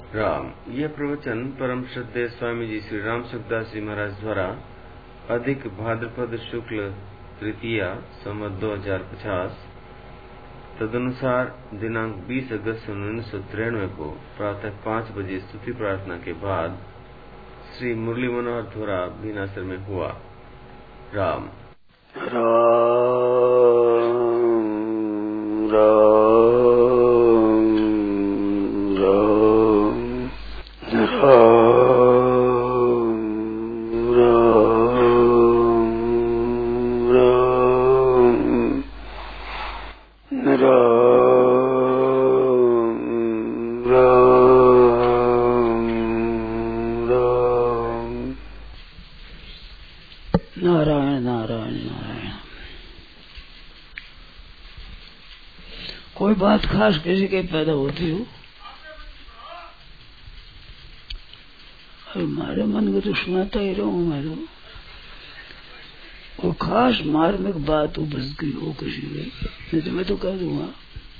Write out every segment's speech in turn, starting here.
राम। यह प्रवचन परम श्रद्धेय स्वामी जी श्री राम सुखदास जी महाराज द्वारा अधिक भाद्रपद शुक्ल तृतीया संवत 2050 तदनुसार दिनांक 20 अगस्त 1993 को प्रातः 5 बजे स्तुति प्रार्थना के बाद श्री मुरली मनोहर धोरा बीनासर में हुआ। राम नारायण नारायण नारायण। कोई बात खास किसी के पैदा होती हो और मारे मन को तो सुनाता ही रहूं मैं तो। और खास मार्मिक बात उपज गई हो किसी की नहीं तो मैं तो कह दूंगा।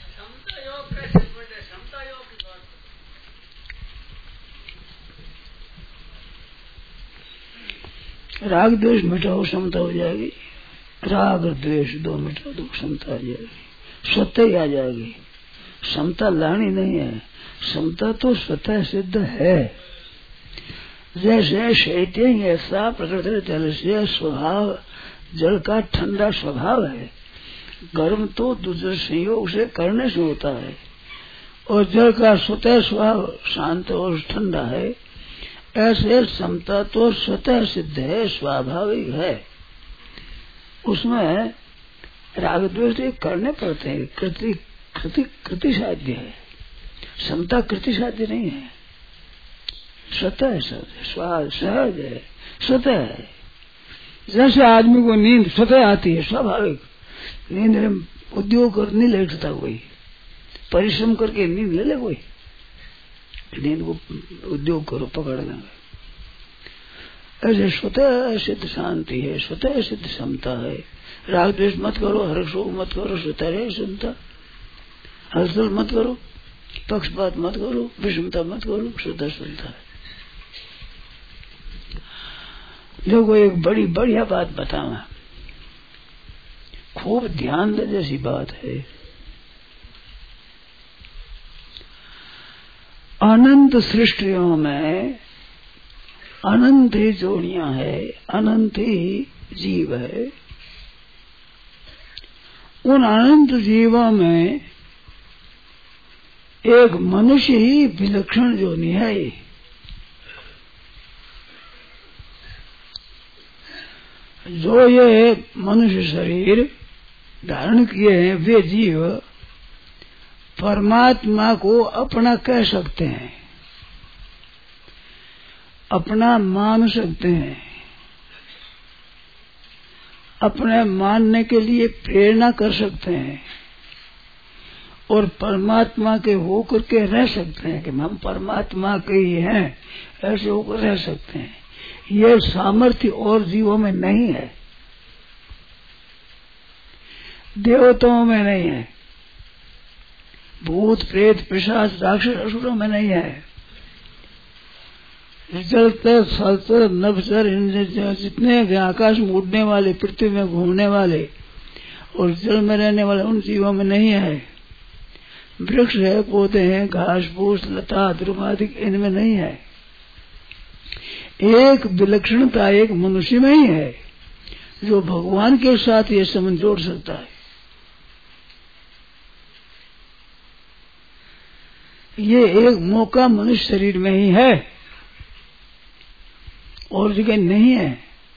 राग द्वेष मिटाओ समता हो जाएगी। राग और द्वेष दो मिटा दो समता आ जाएगी, स्वतः ही आ जाएगी। समता लानी नहीं है, समता तो स्वतः सिद्ध है। जैसे शैत्यं ऐसा प्रकृति जल से स्वभाव जल का ठंडा स्वभाव है। गर्म तो दूसरे संयोग से करने से होता है और जल का स्वतः स्वभाव शांत और ठंडा है। ऐसे समता तो स्वतः सिद्ध है, स्वाभाविक है। उसमें राग द्वेष करने पड़ते हैं। कृति साध्य है, समता कृति साध्य नहीं है। स्वतः है, सहज है, स्वतः है। जैसे आदमी को नींद स्वतः आती है, स्वाभाविक। नींद में उद्योग कर नहीं लेटता कोई, परिश्रम करके नींद ले ले कोई। नींद को उद्योग करो पकड़ लेंगे। ऐसे स्वतः सिद्ध शांति है, स्वतः सिद्ध समता है। राग द्वेष मत करो, हर्ष मत करो, स्वतः रहे समता। हलचल मत करो, पक्षपात मत करो, विषमता मत करो, स्वतः समता है। देखो एक बड़ी बढ़िया बात बताऊं, खूब ध्यान दे जैसी बात है। अनंत सृष्टियों में अनंत ही जोड़ियां है, अनंत ही जीव है। उन अनंत जीवों में एक मनुष्य ही विलक्षण जोनी है। जो ये मनुष्य शरीर धारण किए हैं वे जीव परमात्मा को अपना कह सकते हैं, अपना मान सकते हैं, अपने मानने के लिए प्रेरणा कर सकते हैं और परमात्मा के होकर के रह सकते हैं कि हम परमात्मा के ही हैं, ऐसे होकर रह सकते हैं। ये सामर्थ्य और जीवों में नहीं है, देवताओं में नहीं है, भूत प्रेत पिशाच राक्षस असुरों में नहीं है। जलते सलते नभचर जितने आकाश में उड़ने वाले, पृथ्वी में घूमने वाले और जल में रहने वाले उन जीवों में नहीं है। वृक्ष है, पौधे हैं, घास फूस लता द्रुमादि इनमें नहीं है। एक विलक्षणता एक मनुष्य में ही है जो भगवान के साथ ये संबंध जोड़ सकता है। ये एक मौका मनुष्य शरीर में ही है और जगह नहीं है।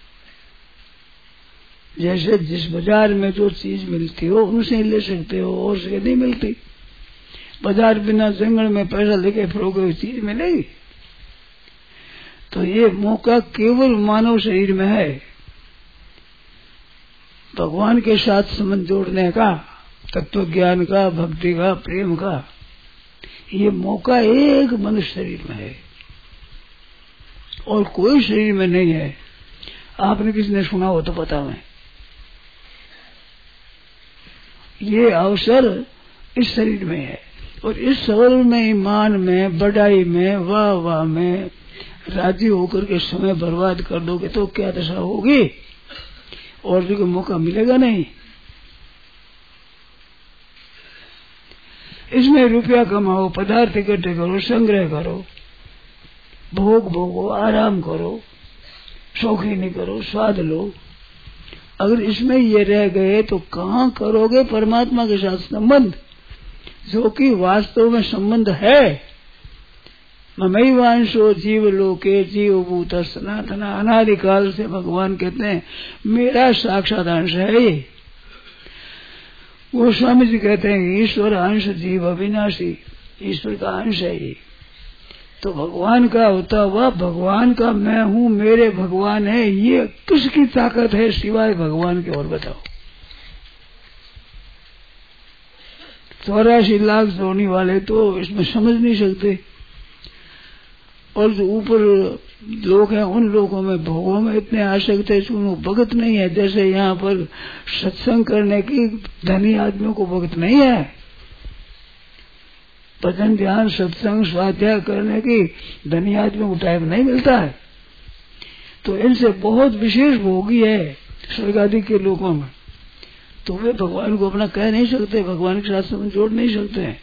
जैसे जिस बाजार में जो चीज मिलती हो उनसे ही ले सकते हो और जगह नहीं मिलती। बाजार बिना जंगल में पैसा लेके फिरोगे चीज मिलेगी। तो ये मौका केवल मानव शरीर में है भगवान के साथ संबंध जोड़ने का, तत्व ज्ञान का, भक्ति का, प्रेम का। ये मौका एक मनुष्य शरीर में है और कोई शरीर में नहीं है। आपने किसी ने सुना हो तो पता मैं, ये अवसर इस शरीर में है। और इस सवल में, ईमान में, बढ़ाई में, वाह वाह में राजी होकर के समय बर्बाद कर दोगे तो क्या दशा होगी? और भी कोई मौका मिलेगा नहीं। इसमें रुपया कमाओ, पदार्थ इकट्ठे करो, संग्रह करो, भोग भोगो, आराम करो, शौकीनी करो, स्वाद लो। अगर इसमें ये रह गए तो कहाँ करोगे परमात्मा के साथ संबंध, जो कि वास्तव में संबंध है। ममैवांशो जीव लोके जीव भूत सनातन, अनादिकाल से भगवान कहते हैं मेरा साक्षात अंश है ये। वो स्वामी जी कहते हैं ईश्वर अंश जीव अविनाशी, ईश्वर का अंश है ये। तो भगवान का होता हुआ भगवान का मैं हूँ, मेरे भगवान है, ये किसकी ताकत है सिवाय भगवान के? और बताओ। 84 लाख जोड़ने वाले तो इसमें समझ नहीं सकते। और जो ऊपर लोग हैं उन लोगों में भोगों में इतने आसक्त है, उनको भगत नहीं है। जैसे यहाँ पर सत्संग करने की धनी आदमियों को भगत नहीं है, भजन ध्यान सत्संग स्वाध्याय करने की धनी आदमियों को टाइम नहीं मिलता है। तो इनसे बहुत विशेष भोगी है स्वर्ग आदि के लोगों में। तो वे भगवान को अपना कह नहीं सकते, भगवान के साथ संबंध जोड़ नहीं सकते हैं।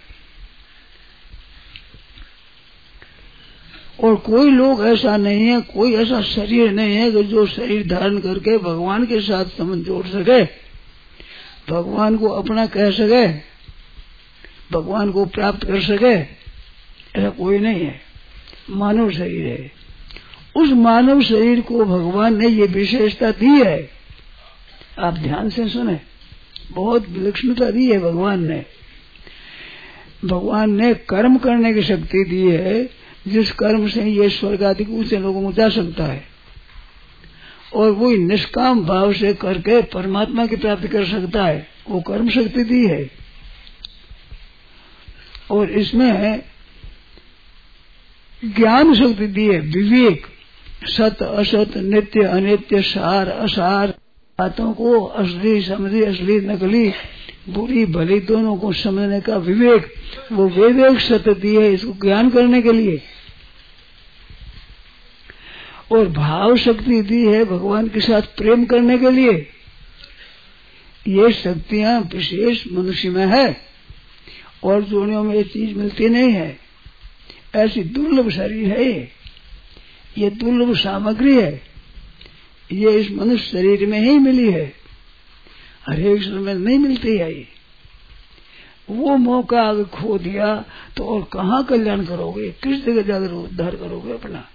और कोई लोग ऐसा नहीं है, कोई ऐसा शरीर नहीं है कि जो शरीर धारण करके भगवान के साथ संबंध जोड़ सके, भगवान को अपना कह सके, भगवान को प्राप्त कर सके, ऐसा कोई नहीं है। मानव शरीर है। उस मानव शरीर को भगवान ने ये विशेषता दी है। आप ध्यान से सुने, बहुत विलक्षणता दी है भगवान ने। भगवान ने कर्म करने की शक्ति दी है, जिस कर्म से ये स्वर्ग आदि ऊंचे लोगों को जा सकता है, और वो निष्काम भाव से करके परमात्मा की प्राप्ति कर सकता है, वो कर्म शक्ति दी है। और इसमें ज्ञान शक्ति दी है, विवेक, सत असत, नित्य अनित्य, सार असार, बातों को असली समझी, असली नकली, बुरी भली दोनों को समझने का विवेक, वो विवेक सत्य दी है इसको ज्ञान करने के लिए। और भाव शक्ति दी है भगवान के साथ प्रेम करने के लिए। ये शक्तियां विशेष मनुष्य में है और जोड़ियों में ये चीज मिलती नहीं है। ऐसी दुर्लभ शरीर है ये दुर्लभ सामग्री है, ये इस मनुष्य शरीर में ही मिली है, हर एक शरीर में नहीं मिलती है ये। वो मौका अगर खो दिया तो और कहाँ कल्याण करोगे, किस जगह जाकर उद्धार करोगे अपना?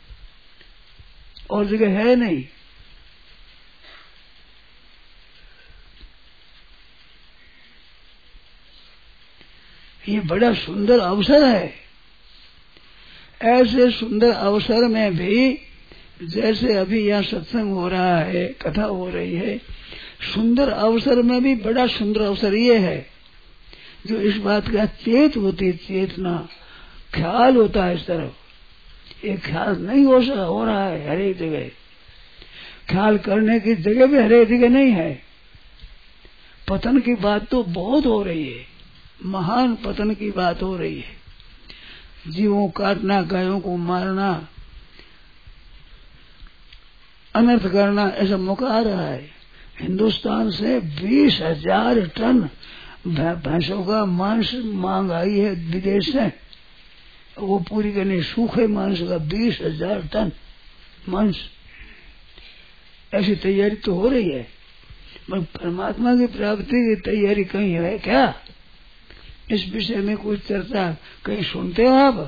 और जगह है नहीं। ये बड़ा सुंदर अवसर है। ऐसे सुंदर अवसर में भी, जैसे अभी यहाँ सत्संग हो रहा है, कथा हो रही है, सुंदर अवसर में भी बड़ा सुंदर अवसर ये है जो इस बात का चेत होती, चेतना, ख्याल होता है इस तरफ। ये ख्याल नहीं हो रहा है हर एक जगह, ख्याल करने की जगह भी हर एक जगह नहीं है। पतन की बात तो बहुत हो रही है, महान पतन की बात हो रही है। जीवों काटना, गायों को मारना, अनर्थ करना, ऐसा मौका आ रहा है। हिंदुस्तान से 20,000 टन भैंसों का मांस मांग आई है विदेश से, वो पूरी करनी, सूखे मांस का 20,000 टन मांस। ऐसी तैयारी तो हो रही है, पर परमात्मा की प्राप्ति की तैयारी कहीं है क्या? इस विषय में कुछ चर्चा कहीं सुनते हो आप?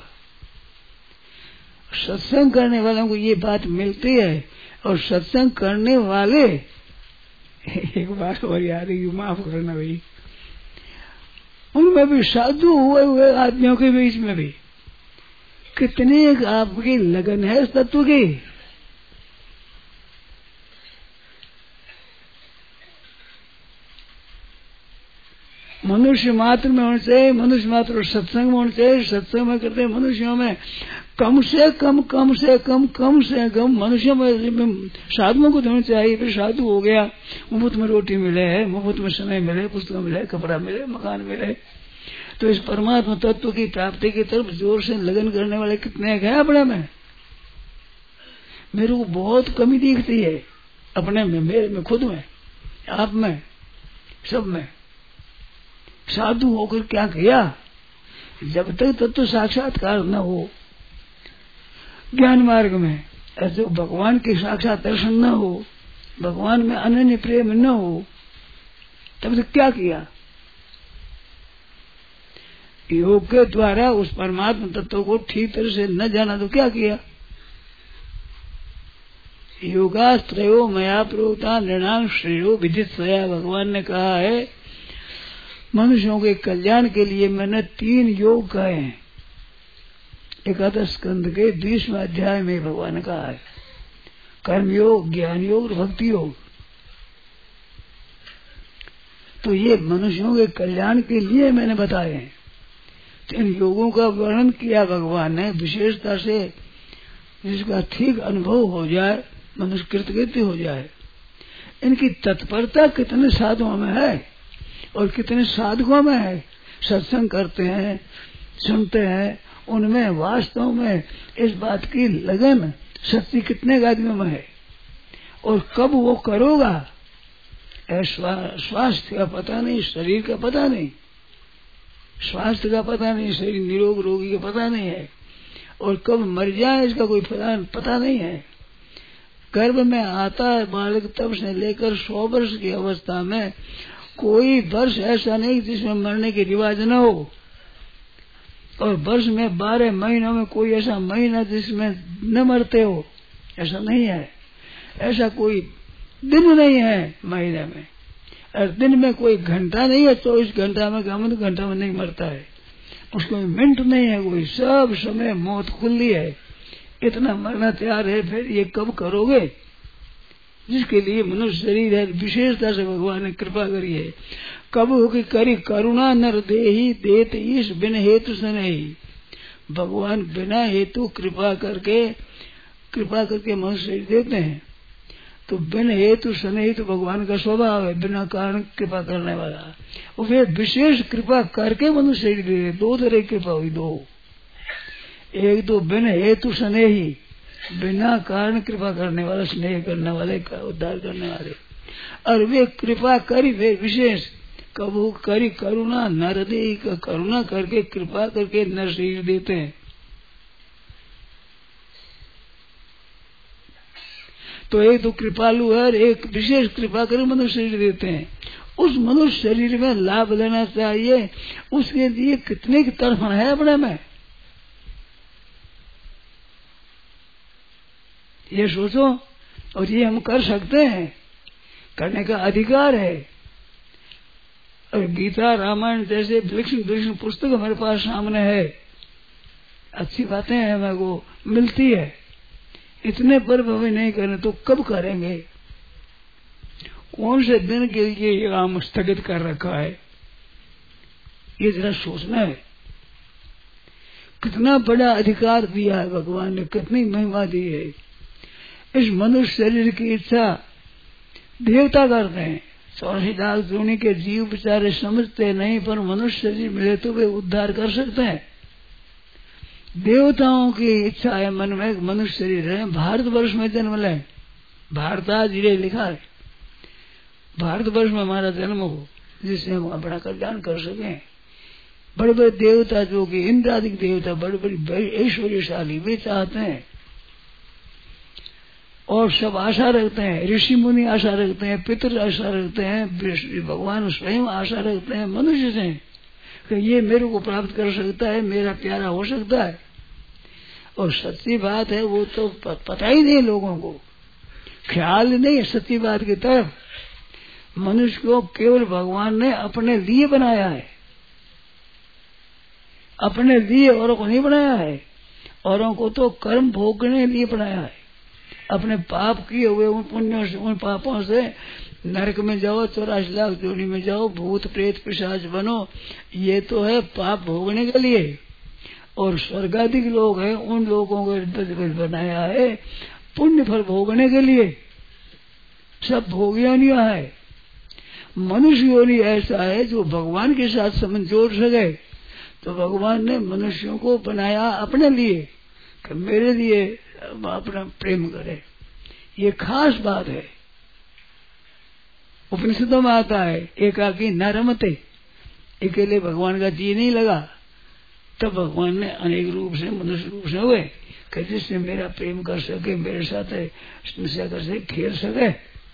सत्संग करने वालों को ये बात मिलती है, और सत्संग करने वाले, एक बात और याद है, माफ करना भाई, उनमें भी साधु हुए आदमियों के बीच में भी कितनी आपकी लगन है इस तत्व की। मनुष्य मात्र में होना चाहिए, मनुष्य मात्र सत्संग में होना चाहिए। सत्संग में करते मनुष्यों में कम से कम मनुष्यों में साधुओं को देना चाहिए। फिर साधु हो गया, मुफ्त में रोटी मिले है, मुफ्त में समय मिले, पुस्तक मिले, कपड़ा मिले, मकान मिले, तो इस परमात्मा तत्व की प्राप्ति की तरफ जोर से लगन करने वाले कितने हैं अपने में? मेरे को बहुत कमी दिखती है अपने में, मेरे में, खुद में, आप में, सब में। साधु होकर क्या किया? जब तक तत्व साक्षात्कार न हो ज्ञान मार्ग में, जो भगवान के साक्षात दर्शन न हो, भगवान में अनन्य प्रेम न हो, तब तक क्या किया? योग के द्वारा उस परमात्मा तत्व को ठीक तरह से न जाना तो क्या किया? योगास्त्रयो मया प्रोक्ता नृणाम श्रेयो विदित स्वया। भगवान ने कहा है मनुष्यों के कल्याण के लिए मैंने 3 योग कहे हैं। एकादश स्कंद के 20वें अध्याय में भगवान ने कहा है कर्म योग, ज्ञान योग और भक्ति योग। तो ये मनुष्यों के कल्याण के लिए मैंने बताए हैं। तो इन योगों का वर्णन किया भगवान ने विशेषता से, जिसका ठीक अनुभव हो जाए, मनुष्य कृतकृत्य हो जाए। इनकी तत्परता कितने साधुओं में है और कितने साधकों में है। सत्संग करते हैं, सुनते हैं, उनमें वास्तव में इस बात की लगन शक्ति कितने आदमियों में है। और कब वो करोगा, स्वास्थ्य का पता नहीं, शरीर का पता नहीं, स्वास्थ्य का पता नहीं, शरीर निरोग रोगी का पता नहीं है। और कब मर जाए इसका कोई पता नहीं है। गर्भ में आता है बालक, तब से लेकर 100 वर्ष की अवस्था में कोई वर्ष ऐसा नहीं जिसमें मरने की रिवाज न हो। और वर्ष में 12 महीनों में कोई ऐसा महीना जिसमें न मरते हो, ऐसा नहीं है। ऐसा कोई दिन नहीं है महीने में, और दिन में कोई घंटा नहीं है 24 घंटा में, घंटा में नहीं मरता है। उसको मिनट नहीं है कोई, सब समय मौत खुली है। इतना मरना तैयार है, फिर ये कब करोगे? जिसके लिए मनुष्य शरीर है, विशेषता से भगवान ने कृपा करी है। कब होगी करी करुणा नर देही देत ईश बिन हेतु सनहि। भगवान बिना हेतु कृपा करके मनुष्य शरीर देते हैं। तो बिन हेतु सनहि तो भगवान का स्वभाव है, बिना कारण कृपा करने वाला। और फिर विशेष कृपा करके मनुष्य शरीर दे। 2 तरह की कृपा हुई, 2। एक तो बिन हेतु स्नेही, बिना कारण कृपा करने वाला, स्नेह करने वाले, उद्धार करने वाले। और वे कृपा करी वे विशेष, कबू करी करुणा नरदेही का, करुणा करके कृपा करके नर शरीर देते हैं। तो एक तो कृपालु है, एक विशेष कृपा कर मनुष्य शरीर देते हैं। उस मनुष्य शरीर में लाभ लेना चाहिए, उसके लिए कितने की तड़फन है अपने में, ये सोचो। और ये हम कर सकते हैं, करने का अधिकार है। और गीता रामायण जैसे विलक्षण पुस्तक हमारे पास सामने है, अच्छी बातें हमें को मिलती है। इतने पर हमें नहीं करने तो कब करेंगे? कौन से दिन के लिए ये काम स्थगित कर रखा है, ये जरा सोचना है। कितना बड़ा अधिकार दिया है भगवान ने, कितनी महिमा दी है। इस मनुष्य शरीर की इच्छा देवता करते हैं। 84 लाख जोनी के जीव बेचारे समझते नहीं, पर मनुष्य शरीर मिले तो वे उद्धार कर सकते हैं। देवताओं की इच्छा है मन में मनुष्य शरीर है, भारतवर्ष में जन्म ले। भारताज ये लिखा है, भारतवर्ष में हमारा जन्म हो, जिससे हम अपना कल्याण कर सकें। बड़े बड़े देवता जो कि इंद्रादिक देवता, बड़े बड़े ऐश्वर्यशाली, वे चाहते हैं। और सब आशा रखते हैं, ऋषि मुनि आशा रखते हैं, पितर आशा रखते हैं, भगवान स्वयं आशा रखते हैं मनुष्य से कि ये मेरे को प्राप्त कर सकता है, मेरा प्यारा हो सकता है। और सच्ची बात है वो तो पता ही नहीं लोगों को, ख्याल नहीं है सच्ची बात की तरफ। मनुष्य को केवल भगवान ने अपने लिए बनाया है, अपने लिए, औरों को नहीं बनाया है। औरों को तो कर्म भोगने लिए बनाया है। अपने पाप किए हुए उन पुण्यों से, उन पापों से नरक में जाओ, 84 लाख जोनी में जाओ, भूत प्रेत पिशाच बनो, ये तो है पाप भोगने के लिए। और स्वर्गाधिक लोग हैं, उन लोगों को बनाया है पुण्य फल भोगने के लिए। सब भोग योनियां है। मनुष्य योनि ऐसा है जो भगवान के साथ संबंध जोड़ सके, तो भगवान ने मनुष्यों को बनाया अपने लिए कि मेरे लिए अपना प्रेम करे। ये खास बात है। उपनिषदों में आता है एकाकी न रमते, अकेले भगवान का जी नहीं लगा। तब भगवान ने अनेक रूप से मनुष्य रूप से हुए कि जिससे मेरा प्रेम कर सके, मेरे साथ निशा कर सके, खेल सके,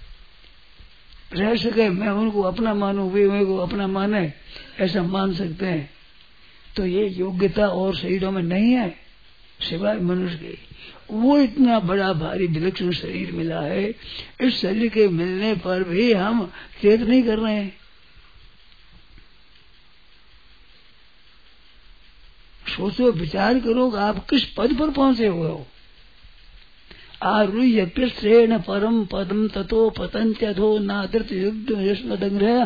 रह सके, मैं उनको अपना मानूं, वे मेरे को अपना माने, ऐसा मान सकते हैं। तो ये योग्यता और शरीरों में नहीं है सिवाय मनुष्य के। वो इतना बड़ा भारी विलक्षण शरीर मिला है, इस शरीर के मिलने पर भी हम चेत नहीं कर रहे हैं। सोचो, विचार करो कि आप किस पद पर पहुंचे हुए हो। आरुह्य कृष्ण परम पदम ततो पतंत्यधो नादृत युद्ध यशमदंग्रह।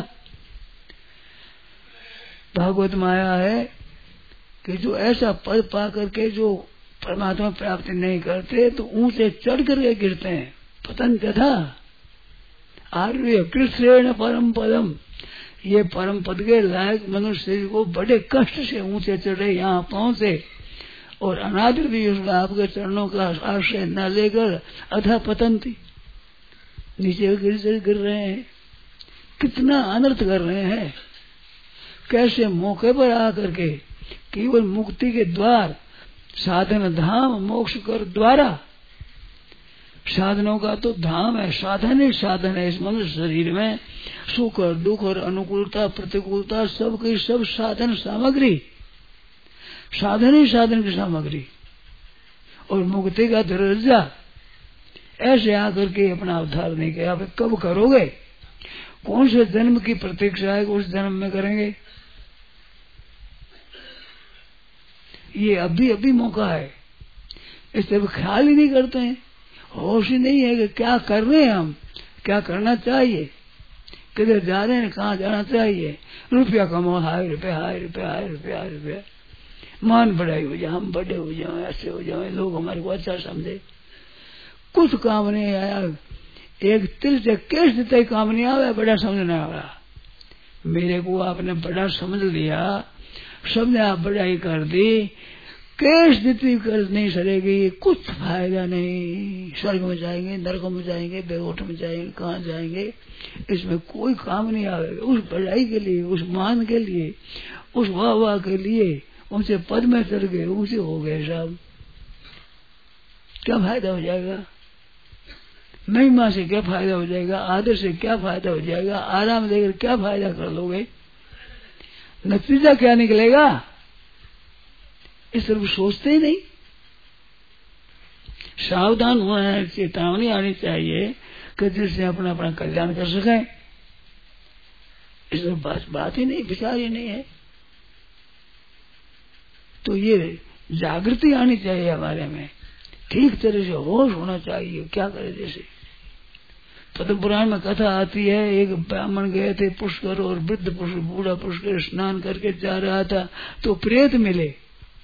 भागवत माया है कि जो ऐसा पद पा करके जो परमात्मा प्राप्ति नहीं करते तो ऊंचे चढ़ करके गिरते हैं। पतंत्यथा आरुह्य कृष्ण परम पदम, ये परम पद के लायक मनुष्य को बड़े कष्ट से ऊंचे चढ़े यहाँ पहुंचे, और अनादर भी आपके चरणों का आश्रय न लेकर अथा पतंती, नीचे गिर रहे हैं। कितना अनर्थ कर रहे हैं। कैसे मौके पर आकर के केवल मुक्ति के द्वार, साधन धाम मोक्ष कर द्वारा, साधनों का तो धाम है, साधन ही साधन है। इस मनुष्य शरीर में सुख और दुख और अनुकूलता प्रतिकूलता सब की सब साधन सामग्री, साधन ही साधन की सामग्री, और मुक्ति का दरवाजा। ऐसे आकर के अपना उद्धार नहीं किया, आप कब करोगे? कौन से जन्म की प्रतीक्षा है उस जन्म में करेंगे? ये अभी अभी मौका है, इससे ख्याल ही नहीं करते हैं। होश ही नहीं है कि क्या कर रहे हैं हम, क्या करना चाहिए, किधर जा रहे हैं, कहाँ जाना चाहिए। रुपया कमाओ, हाय रुपया, हाय रुपया, हाय रुपया, हाय रुपया, मान बढ़ाई हो जाए, हम बड़े हो जाए, ऐसे हो जाए, लोग हमारे को अच्छा समझे। कुछ काम नहीं आया, एक तिल से केस देते काम नहीं आया, बड़ा समझना आ रहा। मेरे को आपने बड़ा समझ लिया, सबने आप बड़ाई कर दी, केस देती कर नहीं सरेगी, कुछ फायदा नहीं। स्वर्ग में जाएंगे, नरक में जाएंगे, बेहोट में जाएंगे, कहाँ जाएंगे, इसमें कोई काम नहीं आएगा। उस बड़ाई के लिए, उस मान के लिए, उस वाह वाह के लिए उनसे पद में चढ़ गए, ऊंचे हो गए साहब, क्या फायदा हो जाएगा? महिमा से क्या फायदा हो जाएगा? आदर से क्या फायदा हो जाएगा? आराम देकर क्या फायदा कर लोगे? नतीजा क्या निकलेगा? इस तरफ सोचते ही नहीं। सावधान होना है, चेतावनी आनी चाहिए कि जिससे अपना अपना कल्याण कर सके। इस तरफ बात ही नहीं, विचार ही नहीं है। तो ये जागृति आनी चाहिए हमारे में, ठीक तरह से होश होना चाहिए। क्या करे? जैसे पद्म पुराण में कथा आती है, एक ब्राह्मण गए थे पुष्कर, और वृद्ध पुरुष, बूढ़ा पुष्कर स्नान करके जा रहा था तो प्रेत मिले।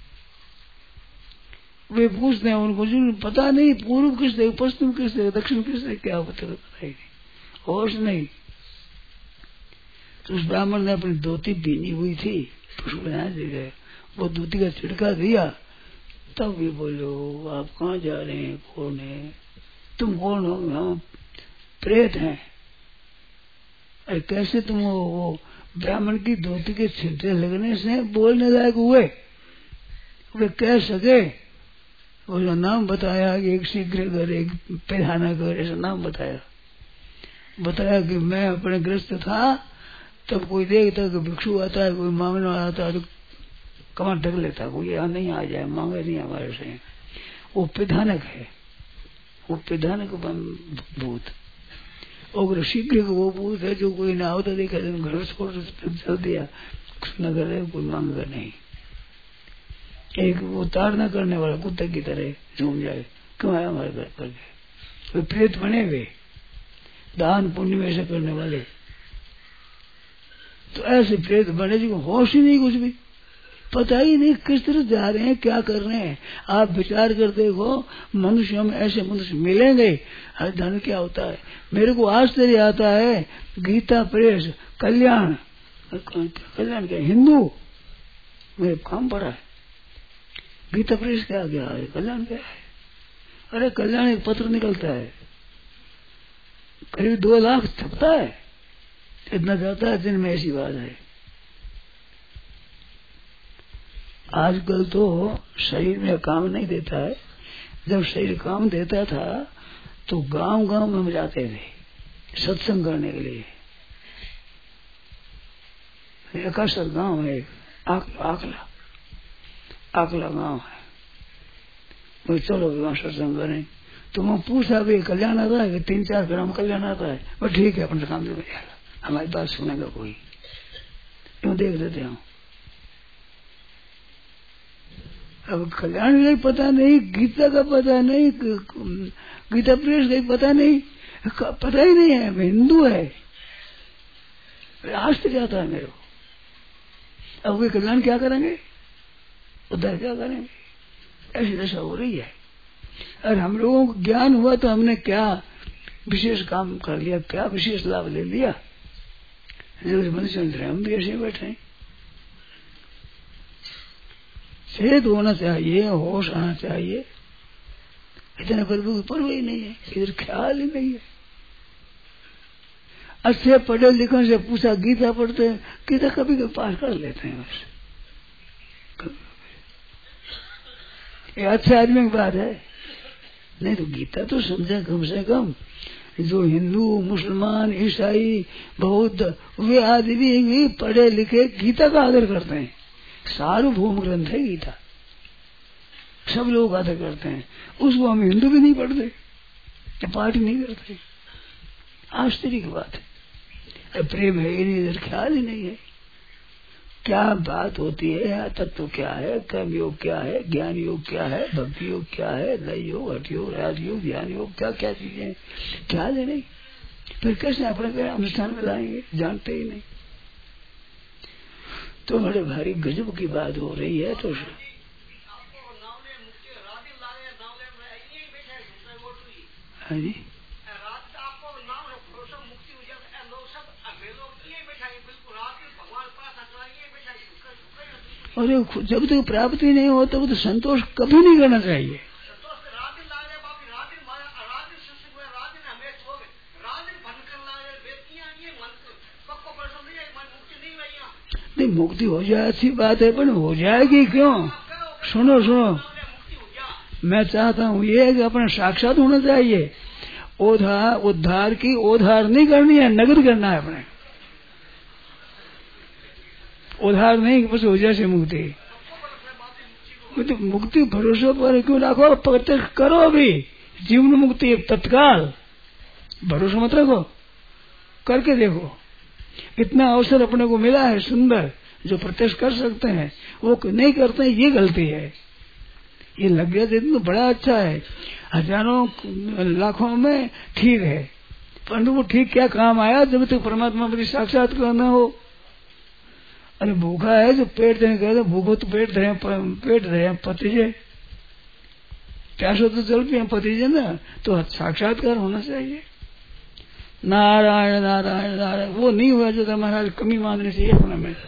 वे पूछते हैं उनको, जो पता नहीं पूर्व किससे, पश्चिम किससे, दक्षिण किससे, क्या पता ही नहीं, होश नहीं। तो उस ब्राह्मण ने अपनी धोती पीनी हुई थी, पुष्कर यहाँ से गए, वो धोती का छिड़का दिया, तब भी बोलो आप कहाँ जा रहे हैं, कौन है, तुम कौन हो? हम प्रेत हैं। अरे कैसे तुम वो ब्राह्मण की धोती के छिलके लगने से बोलने लायक हुए? वे कह सके? उसका नाम बताया कि एक शीघ्र घर, एक पैधाना घर, ऐसा नाम बताया कि मैं अपने ग्रस्त था, तब कोई देखता कि भिक्षु आता है, कोई मांगने वाला आता है तो कमर ढक लेता, कोई यहाँ नहीं आ जाए, मांगे नहीं हमारे से। वो पैधानक है, वो पैधानक भूत। और शीघ्र वो भूत है जो कोई ना होता देखा घर छोड़ चल दिया, कुछ न करे, कोई मांगा नहीं। एक वो ताड़ना करने वाला कुत्ते की तरह झूम जाए, क्यों आया हमारे घर पर? वे प्रेत बने हुए, दान पुण्य में ऐसे करने वाले। तो ऐसे प्रेत बने जो होश ही नहीं, कुछ भी पता ही नहीं किस तरह जा रहे हैं, क्या कर रहे हैं। आप विचार कर देखो, मनुष्यों में ऐसे मनुष्य मिलेंगे। हर धन क्या होता है? मेरे को आश्चर्य आता है, गीता प्रेस कल्याण क्या हिंदू मेरे काम पड़ा है। गीता प्रेस क्या गया है, कल्याण क्या है? अरे कल्याण एक पत्र निकलता है, करीब 2 लाख छपता है, इतना जाता है दिन में, ऐसी बात है। आजकल तो शरीर में काम नहीं देता है। जब शरीर काम देता था तो गांव गांव में हम जाते थे सत्संग करने के लिए। एकाशर गांव है, आकला गांव है। वो चलो वहां सत्संग करें। तो मैं पूछा भी कल्याण आता है कि 3-4 ग्राम कल्याण आता है। वो ठीक है, अपने काम से हमारी बात सुनेगा कोई, क्यों देख लेते हैं। अब कल्याण का पता नहीं, गीता का पता नहीं, गीता प्रेस का पता नहीं, पता ही नहीं है। हिंदू है, आश्चर्य आता है मेरे को। अब वे कल्याण क्या करेंगे, उधर क्या करेंगे, ऐसी दशा हो रही है। और हम लोगों को ज्ञान हुआ तो हमने क्या विशेष काम कर लिया, क्या विशेष लाभ ले लिया। जो मनुष्य हम भी ऐसे बैठे हैं। चेत होना चाहिए, होश आना चाहिए। इतने प्रभु की परवाह ही नहीं है, इधर ख्याल ही नहीं है। अच्छे पढ़े लिखों से पूछा गीता पढ़ते हैं, गीता कभी कभी पार कर लेते हैं बस। ये अच्छे आदमी की बात है, नहीं तो गीता तो समझे कम से कम। जो हिंदू, मुसलमान, ईसाई, बौद्ध, वे आदमी भी पढ़े लिखे गीता का आदर करते हैं। सार्वभौम ग्रंथ है गीता, सब लोग आदर करते हैं। उसको हम हिंदू भी नहीं पढ़ते, पाठ नहीं करते। आश्चर्य की बात है। प्रेम है ही नहीं, इधर ख्याल ही नहीं है। क्या बात होती है, तत्व क्या है, कर्म योग क्या है, ज्ञान योग क्या है, भक्ति योग क्या है, लय योग, हठ योग, राज योग, ज्ञान योग, क्या क्या चीजें, ख्याल ही नहीं। फिर कैसे अपने अनुष्ठान में लाएंगे, जानते ही नहीं। तो बड़े भारी गजब की बात हो रही है। तो हाँ जी, और जब तक प्राप्ति नहीं हो तब तो संतोष कभी नहीं करना चाहिए। नहीं, मुक्ति हो जाए अच्छी बात है, पर हो जाएगी क्यों? सुनो सुनो, मैं चाहता हूँ ये कि अपना साक्षात होना चाहिए। उद्धार की ओधार नहीं करनी है, नगद करना है अपने। उधार नहीं, बस हो जाए से मुक्ति। तो मुक्ति भरोसे पर क्यों रखो, प्रत्यक्ष करो। अभी जीवन मुक्ति तत्काल, भरोसा मत रखो, करके देखो। इतना अवसर अपने को मिला है सुंदर, जो प्रत्यक्ष कर सकते हैं वो नहीं करते हैं, ये गलती है। ये लग गया तो बड़ा अच्छा है, हजारों लाखों में ठीक है, परंतु वो ठीक क्या काम आया जब तक परमात्मा पर साक्षात्कार न हो। अरे भूखा है जो पेट धरे, कहते भूखो तो पेट धरे पतिजे, प्यासो तो जल पिए पतिजे ना। तो साक्षात्कार होना चाहिए। नारायण नारायण नारायण, वो नहीं हुआ जो महाराज कमी माननी चाहिए अपने में।